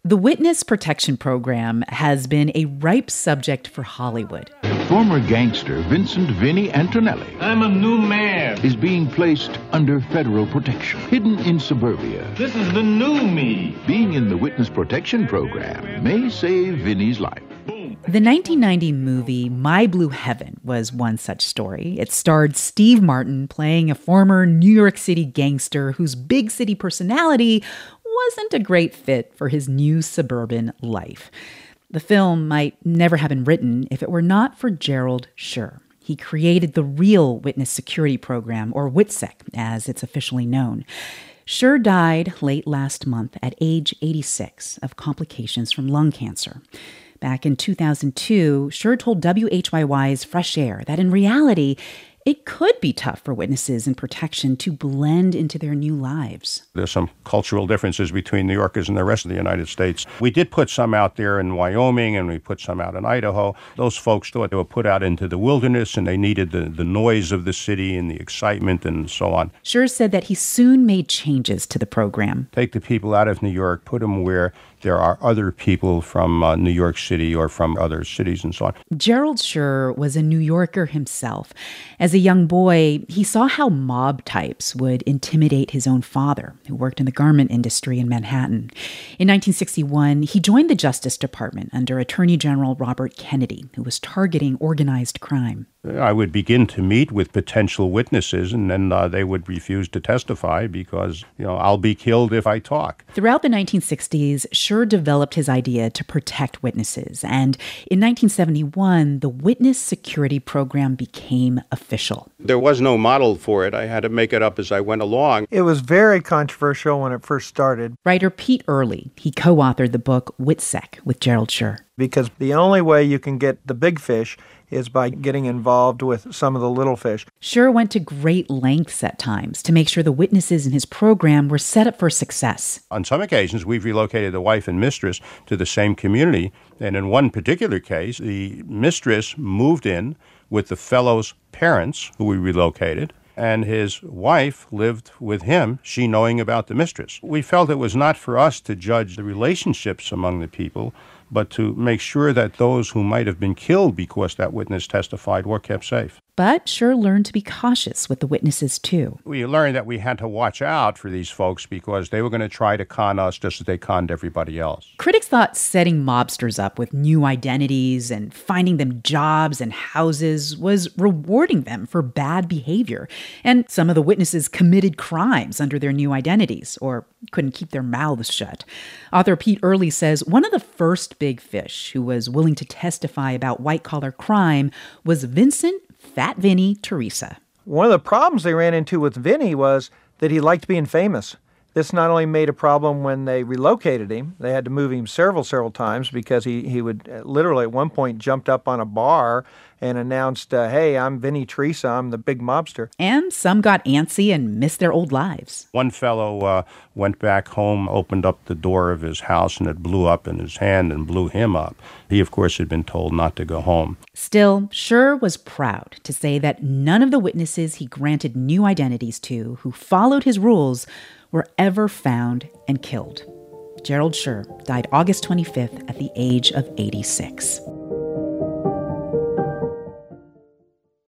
The Witness Protection Program has been a ripe subject for Hollywood. Former gangster Vincent Vinny Antonelli I'm a new man. is being placed under federal protection, hidden in suburbia. This is the new me. Being in the Witness Protection Program may save Vinny's life. The 1990 movie My Blue Heaven was one such story. It starred Steve Martin playing a former New York City gangster whose big city personality wasn't a great fit for his new suburban life. The film might never have been written if it were not for Gerald Schur. He created the real Witness Security Program, or WITSEC, as it's officially known. Schur died late last month at age 86 of complications from lung cancer. Back in 2002, Schur told WHYY's Fresh Air that in reality, it could be tough for witnesses in protection to blend into their new lives. There's some cultural differences between New Yorkers and the rest of the United States. We did put some out there in Wyoming, and we put some out in Idaho. Those folks thought they were put out into the wilderness, and they needed the noise of the city and the excitement and so on. Schur said that he soon made changes to the program. Take the people out of New York, put them where there are other people from New York City or from other cities and so on. Gerald Schur was a New Yorker himself. As a young boy, he saw how mob types would intimidate his own father, who worked in the garment industry in Manhattan. In 1961, he joined the Justice Department under Attorney General Robert Kennedy, who was targeting organized crime. I would begin to meet with potential witnesses, and then they would refuse to testify because, I'll be killed if I talk. Throughout the 1960s, Schur developed his idea to protect witnesses, and in 1971, the Witness Security Program became official. There was no model for it. I had to make it up as I went along. It was very controversial when it first started. Writer Pete Early, he co-authored the book WITSEC with Gerald Schur. Because the only way you can get the big fish is by getting involved with some of the little fish. Schur went to great lengths at times to make sure the witnesses in his program were set up for success. On some occasions, we've relocated the wife and mistress to the same community. And in one particular case, the mistress moved in with the fellow's parents, who we relocated, and his wife lived with him, she knowing about the mistress. We felt it was not for us to judge the relationships among the people, but to make sure that those who might have been killed because that witness testified were kept safe. But Schur learned to be cautious with the witnesses, too. We learned that we had to watch out for these folks because they were going to try to con us just as they conned everybody else. Critics thought setting mobsters up with new identities and finding them jobs and houses was rewarding them for bad behavior. And some of the witnesses committed crimes under their new identities or couldn't keep their mouths shut. Author Pete Early says one of the first big fish who was willing to testify about white-collar crime was Vincent Fat Vinny Teresa. One of the problems they ran into with Vinny was that he liked being famous. This not only made a problem when they relocated him, they had to move him several times because he would literally at one point jumped up on a bar and announced, hey, I'm Vinny Teresa, I'm the big mobster. And some got antsy and missed their old lives. One fellow went back home, opened up the door of his house, and it blew up in his hand and blew him up. He, of course, had been told not to go home. Still, Schur was proud to say that none of the witnesses he granted new identities to who followed his rules were ever found and killed. Gerald Schur died August 25th at the age of 86.